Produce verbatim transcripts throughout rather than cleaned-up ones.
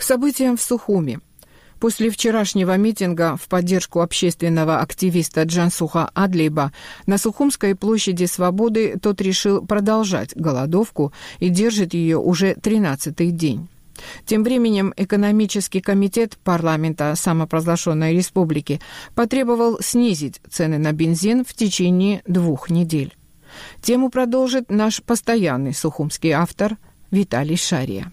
К событиям в Сухуми. После вчерашнего митинга в поддержку общественного активиста Джансуха Адлиба на Сухумской площади Свободы тот решил продолжать голодовку и держит ее уже тринадцатый день. Тем временем экономический комитет парламента самопровозглашенной республики потребовал снизить цены на бензин в течение двух недель. Тему продолжит наш постоянный сухумский автор Виталий Шария.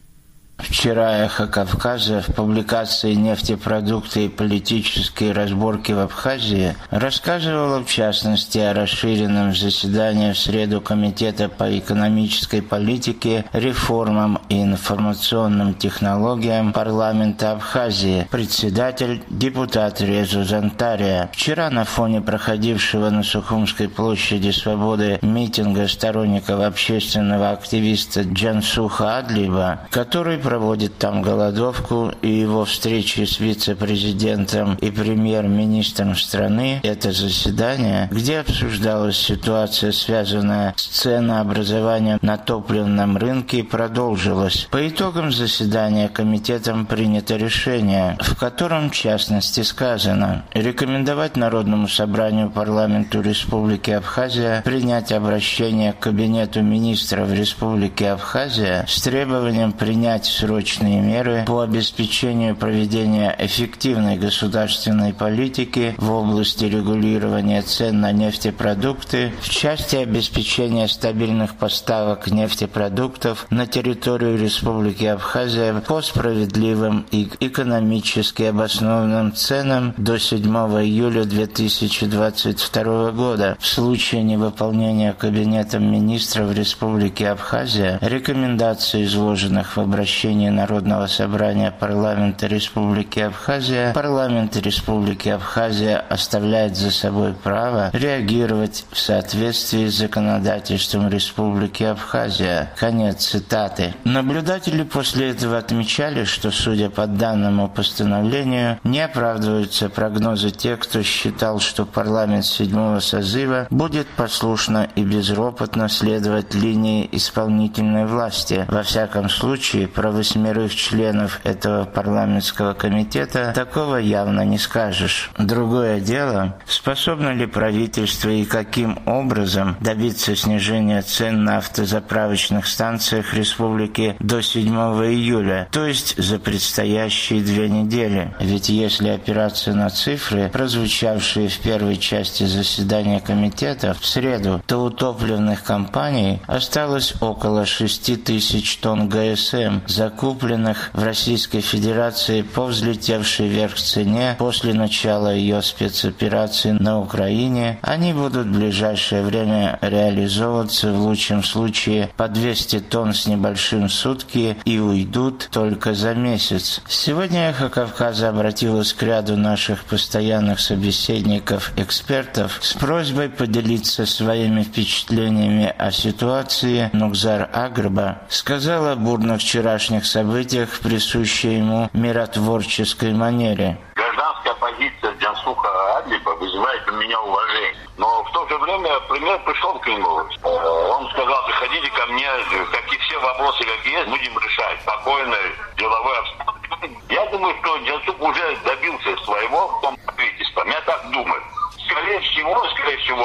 Вчера «Эхо Кавказа» в публикации «Нефтепродукты и политические разборки в Абхазии» рассказывало в частности о расширенном заседании в среду Комитета по экономической политике, реформам и информационным технологиям парламента Абхазии, председатель депутат Резу Зантария. Вчера на фоне проходившего на Сухумской площади Свободы митинга сторонников общественного активиста Джансуха Адлиба, который проводит там голодовку, и его встречи с вице-президентом и премьер-министром страны, это заседание, где обсуждалась ситуация, связанная с ценообразованием на топливном рынке, продолжилось. По итогам заседания комитетом принято решение, в котором в частности сказано: рекомендовать Народному собранию парламенту Республики Абхазия принять обращение к Кабинету министров Республики Абхазия с требованием принять срочные меры по обеспечению проведения эффективной государственной политики в области регулирования цен на нефтепродукты в части обеспечения стабильных поставок нефтепродуктов на территорию Республики Абхазия по справедливым и экономически обоснованным ценам до седьмого июля две тысячи двадцать второго года. В случае невыполнения Кабинетом министров Республики Абхазия рекомендаций, изложенных в обращении Народного собрания парламента Республики Абхазия, парламент Республики Абхазия оставляет за собой право реагировать в соответствии с законодательством Республики Абхазия. Конец цитаты. Наблюдатели после этого отмечали, что, судя по данному постановлению, не оправдываются прогнозы тех, кто считал, что парламент седьмого созыва будет послушно и безропотно следовать линии исполнительной власти. Во всяком случае, про восьмерых членов этого парламентского комитета такого явно не скажешь. Другое дело, способно ли правительство и каким образом добиться снижения цен на автозаправочных станциях республики до седьмого июля, то есть за предстоящие две недели. Ведь если опираться на цифры, прозвучавшие в первой части заседания комитета в среду, то у топливных компаний осталось около шести тысяч тонн ГСМ, закупленных в Российской Федерации по взлетевшей вверх цене после начала ее спецоперации на Украине. Они будут в ближайшее время реализовываться в лучшем случае по двести тонн с небольшим в сутки и уйдут только за месяц. Сегодня «Эхо Кавказа» обратилось к ряду наших постоянных собеседников-экспертов с просьбой поделиться своими впечатлениями о ситуации. Нукзар Агрба сказал о бурных вчерашних событиях в присущей ему миротворческой манере. Гражданская позиция Джансуха Адлиба вызывает у меня уважение. Но в то же время премьер пришел к нему. Он сказал: приходите ко мне, какие все вопросы, какие есть, будем решать. Спокойно, деловой обстановке. Я думаю, что Джансух уже добился своего в том правительстве. Я так думаю. Скорее всего, скорее всего,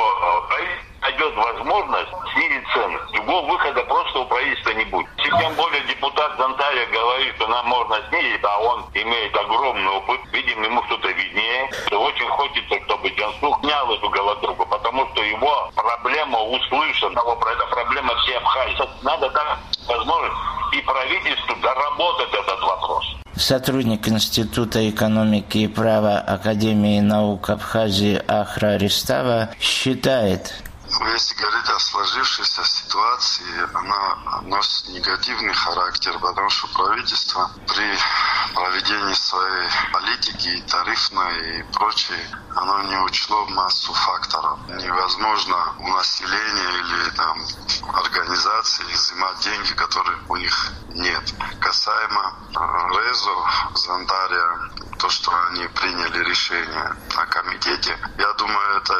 найдет возможность снизить цены. Другого выхода просто у правительства не будет. Тем более депутат Зантария говорит, что нам можно снизить, а он имеет огромный опыт. Видимо, ему что-то виднее. Очень хочется, чтобы Джансух снял эту голодовку, потому что его проблема услышана. Это проблема всей Абхазии. Надо дать возможность и правительству доработать этот вопрос. Сотрудник Института экономики и права Академии наук Абхазии Ахра Ристава считает: если говорить о сложившейся ситуации, она носит негативный характер, потому что правительство при проведении своей политики, и тарифной, и прочей, оно не учло массу факторов. Невозможно у населения или там организации изымать деньги, которые у них нет. Касаемо Резо, Зантария, то, что они приняли решение на комитете, я думаю, это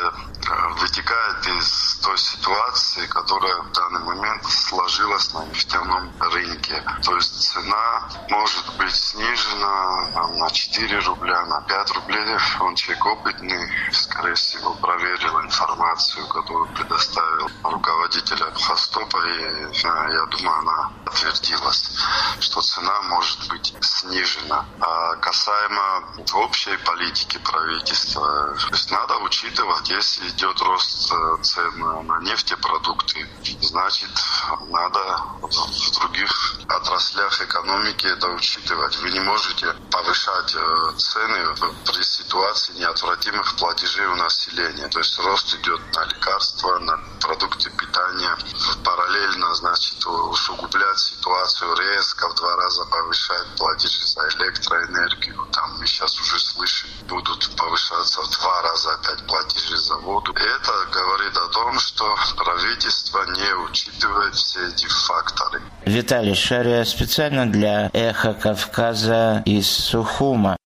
вытекает из той ситуации, которая в данный момент сложилась на нефтяном рынке. То есть цена может быть снижена там, на четыре рубля, на пять рублей. Он человек опытный, скорее всего, проверил информацию, которую предоставил руководитель Абхазтопа, и я думаю, она подтвердилась, что цена может быть снижена. А касаемо общей политики правительства, то есть надо учитывать, если идет рост цен на нефтепродукты, значит, надо в других отраслях экономики это учитывать. Вы не можете повышать цены при ситуации неотвратимых платежей у населения. То есть рост идет на лекарства, на продукты питания. Параллельно, значит, усугублять ситуацию, резко в два раза повышать платежи за электроэнергию. Там мы сейчас уже слышим, будут повышаться в два раза опять платежи за воду. И это говорит о том, что правительство не учитывает все эти факторы. Виталий Шария специально для «Эхо Кавказа» из Сухума.